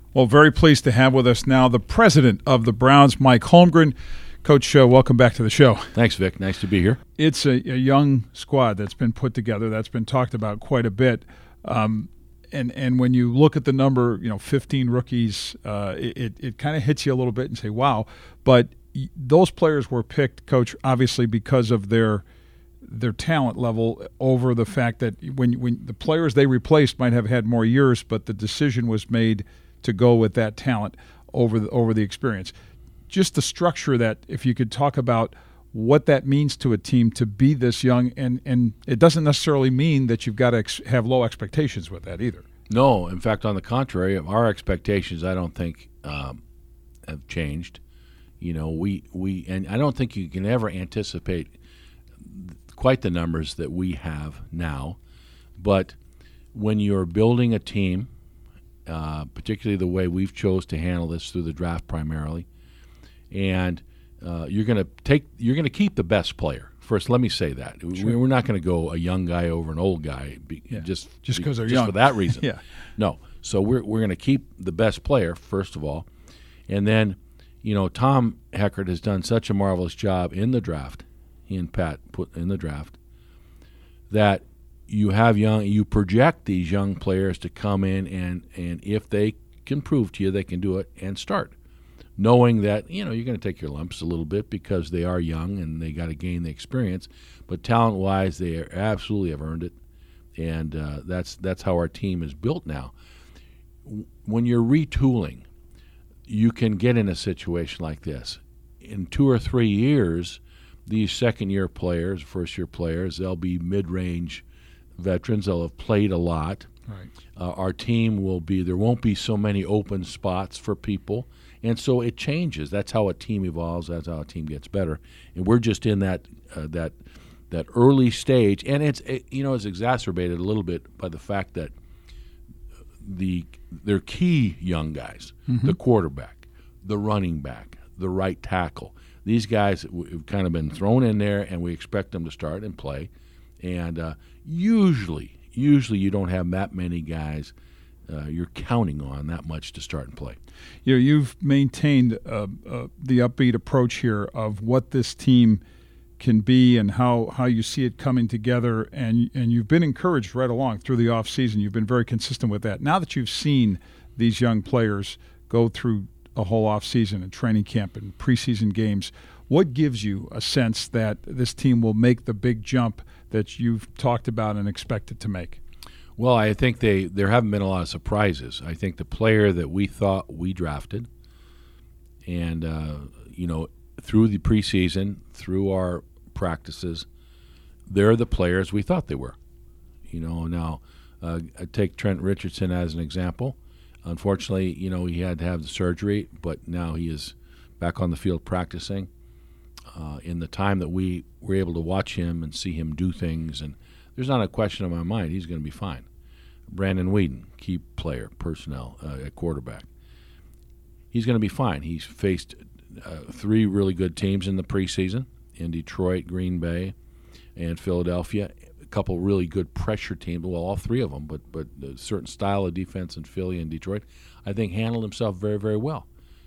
Well, very pleased to have with us now the president of the Browns, Mike Holmgren. Coach, welcome back to the show. Thanks, Vic. Nice to be here. It's a young squad that's been put together, that's been talked about quite a bit. And when you look at the number, 15 rookies, it kind of hits you a little bit and say, wow. But those players were picked, Coach, obviously because of their talent level over the fact that when the players they replaced might have had more years, but the decision was made to go with that talent over the experience. Just the structure that, if you could talk about what that means to a team to be this young, and it doesn't necessarily mean that you've got to have low expectations with that either. No, in fact, on the contrary, our expectations I don't think have changed. And I don't think you can ever anticipate quite the numbers that we have now. But when you're building a team, particularly the way we've chose to handle this through the draft primarily, and you're going to keep the best player. First, let me say that. Sure. We're not going to go a young guy over an old guy just because they're young. For that reason. Yeah. No. So we're going to keep the best player, first of all. And then, Tom Heckert has done such a marvelous job in the draft, he and Pat put in the draft, that you project these young players to come in and if they can prove to you they can do it and start, knowing that you're going to take your lumps a little bit because they are young and they got to gain the experience, but talent-wise they absolutely have earned it, and that's how our team is built now. When you're retooling, you can get in a situation like this. In 2 or 3 years, these second-year players, first-year players, they'll be mid-range veterans. They'll have played a lot. Right. Our team there won't be so many open spots for people, and so it changes. That's how a team evolves. That's how a team gets better. And we're just in that early stage, and it's exacerbated a little bit by the fact that they're key young guys, the quarterback, the running back, the right tackle. These guys have kind of been thrown in there, and we expect them to start and play. And usually you don't have that many guys you're counting on that much to start and play. You've maintained the upbeat approach here of what this team can be and how you see it coming together, and you've been encouraged right along through the offseason. You've been very consistent with that. Now that you've seen these young players go through a whole offseason and training camp and preseason games, what gives you a sense that this team will make the big jump that you've talked about and expected to make? Well, I think there haven't been a lot of surprises. I think the player that we thought we drafted, and through the preseason, through our practices, they're the players we thought they were. Now I take Trent Richardson as an example. Unfortunately, he had to have the surgery, but now he is back on the field practicing. In the time that we were able to watch him and see him do things, and there's not a question in my mind he's going to be fine. Brandon Weeden, key player, personnel at quarterback. He's going to be fine. He's faced 3 really good teams in the preseason, in Detroit, Green Bay, and Philadelphia. A couple really good pressure teams, well, all 3 of them, but a certain style of defense in Philly and Detroit, I think handled himself very, very well.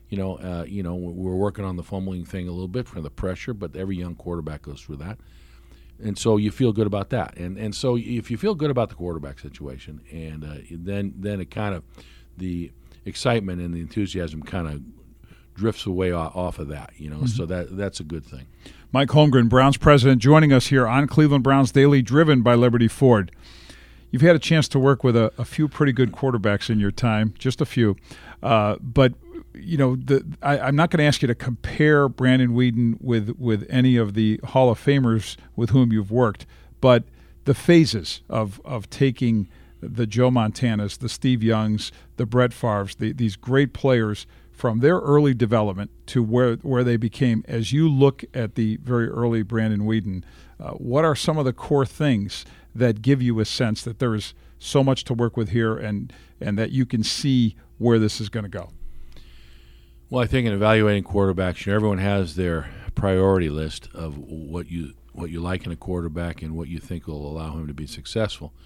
We're working on the fumbling thing a little bit for the pressure, but every young quarterback goes through that. And so you feel good about that. And so if you feel good about the quarterback situation, and then it kind of, the excitement and the enthusiasm kind of drifts away off of that, so that's a good thing. Mike Holmgren, Browns president, joining us here on Cleveland Browns Daily, driven by Liberty Ford. You've had a chance to work with a few pretty good quarterbacks in your time, just a few. But I'm not going to ask you to compare Brandon Weeden with any of the Hall of Famers with whom you've worked, but the phases of taking the Joe Montanas, the Steve Youngs, the Brett Favres, these great players from their early development to where they became, as you look at the very early Brandon Weeden, what are some of the core things that give you a sense that there is so much to work with here and that you can see where this is going to go? Well, I think in evaluating quarterbacks, everyone has their priority list of what you like in a quarterback and what you think will allow him to be successful.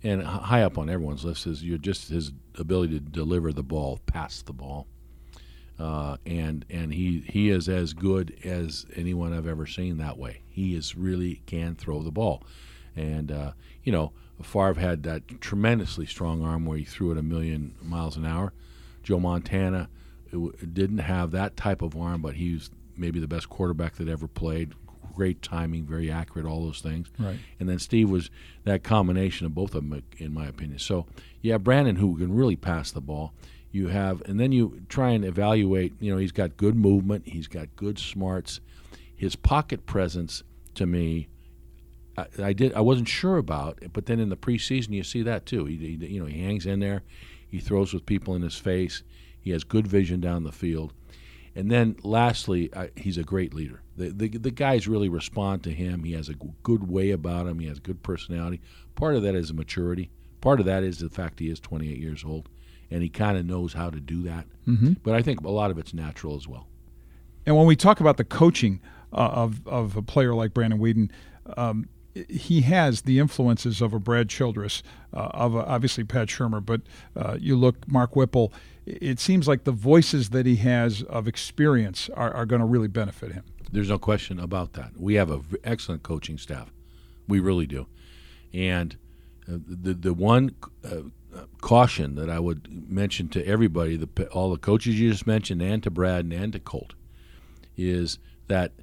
and high up on everyone's list is his ability to deliver the ball, pass the ball, and he is as good as anyone I've ever seen that way. He really can throw the ball, and Favre had that tremendously strong arm where he threw it 1,000,000 miles an hour. Joe Montana didn't have that type of arm, but he was maybe the best quarterback that ever played. Great timing, very accurate, all those things. Right. And then Steve was that combination of both of them, in my opinion. So you have Brandon, who can really pass the ball. And then you try and evaluate. He's got good movement. He's got good smarts. His pocket presence, to me, I wasn't sure about, but then in the preseason you see that too. He hangs in there. He throws with people in his face. He has good vision down the field. And then lastly, he's a great leader. The guys really respond to him. He has a good way about him. He has good personality. Part of that is maturity. Part of that is the fact he is 28 years old, and he kind of knows how to do that. Mm-hmm. But I think a lot of it's natural as well. And when we talk about the coaching of a player like Brandon Weeden, he has the influences of a Brad Childress, of obviously Pat Shurmur, but you look Mark Whipple. It seems like the voices that he has of experience are going to really benefit him. There's no question about that. We have an excellent coaching staff. We really do. And the one caution that I would mention to everybody, all the coaches you just mentioned, and to Brad and to Colt, is that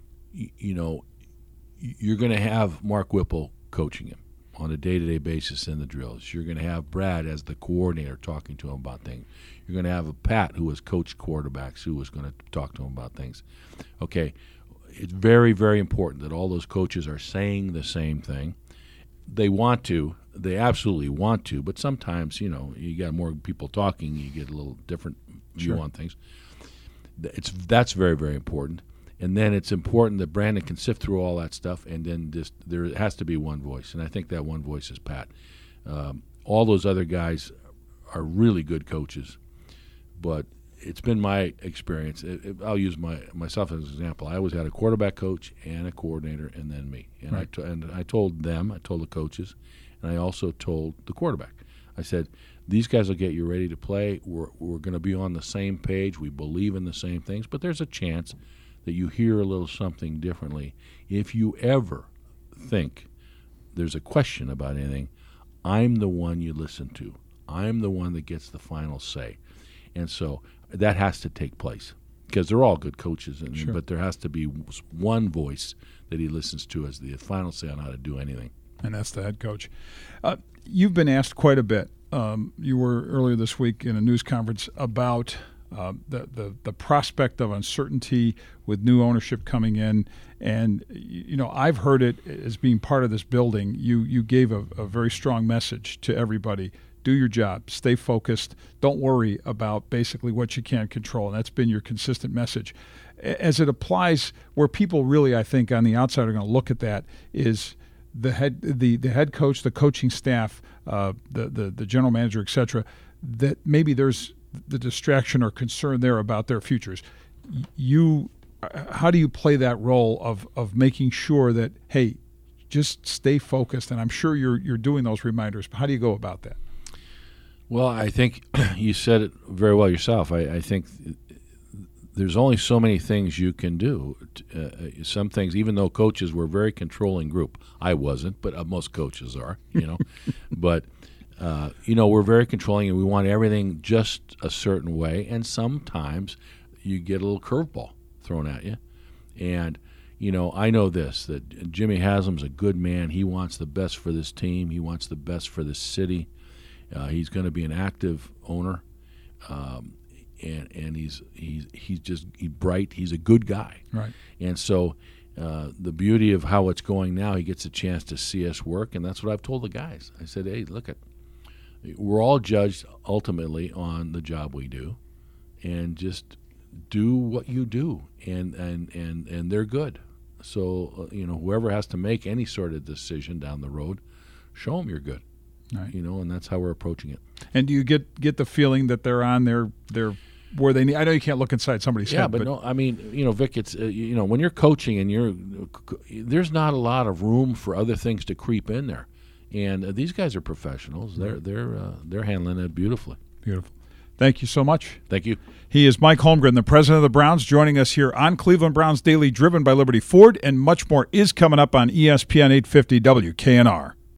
you're going to have Mark Whipple coaching him on a day-to-day basis in the drills. You're going to have Brad as the coordinator talking to him about things. You're going to have a Pat who has coached quarterbacks who was going to talk to him about things. Okay, it's very, very important that all those coaches are saying the same thing. They want to. They absolutely want to, but sometimes, you got more people talking, you get a little different view on things. That's very, very important. And then it's important that Brandon can sift through all that stuff, and then there has to be one voice, and I think that one voice is Pat. All those other guys are really good coaches, but it's been my experience. I'll use myself as an example. I always had a quarterback coach and a coordinator, and then me. And right. I told the coaches, and I also told the quarterback. I said, these guys will get you ready to play. We're going to be on the same page. We believe in the same things, but there's a chance that you hear a little something differently. If you ever think there's a question about anything, I'm the one you listen to. I'm the one that gets the final say. And so that has to take place because they're all good coaches, Sure. But there has to be one voice that he listens to as the final say on how to do anything. And that's the head coach. You've been asked quite a bit. You were earlier this week in a news conference about the prospect of uncertainty with new ownership coming in, and I've heard it as being part of this building. You gave a very strong message to everybody: do your job, stay focused, don't worry about basically what you can't control, and that's been your consistent message. As it applies, where people really, I think, on the outside are going to look at that is the head coach, the coaching staff, the general manager, etc. That maybe there's the distraction or concern there about their futures. How do you play that role of making sure that, hey, just stay focused? And I'm sure you're doing those reminders, but how do you go about that? Well, I think you said it very well yourself. I think there's only so many things you can do. Some things, even though coaches were a very controlling group, I wasn't, but most coaches are, but we're very controlling, and we want everything just a certain way. And sometimes you get a little curveball thrown at you. And, I know this, that Jimmy Haslam's a good man. He wants the best for this team. He wants the best for this city. He's going to be an active owner. And he's bright. He's a good guy. Right. And so the beauty of how it's going now, he gets a chance to see us work, and that's what I've told the guys. I said, hey, look we're all judged ultimately on the job we do, and just do what you do, and they're good. So whoever has to make any sort of decision down the road, show them you're good. Right. And that's how we're approaching it. And do you get the feeling that they're on their where they need? I know you can't look inside somebody's head. But no, I mean, Vic, it's when you're coaching and there's not a lot of room for other things to creep in there. And these guys are professionals. They're handling it beautifully. Beautiful. Thank you so much. Thank you. He is Mike Holmgren, the president of the Browns, joining us here on Cleveland Browns Daily, driven by Liberty Ford, and much more is coming up on ESPN 850 WKNR.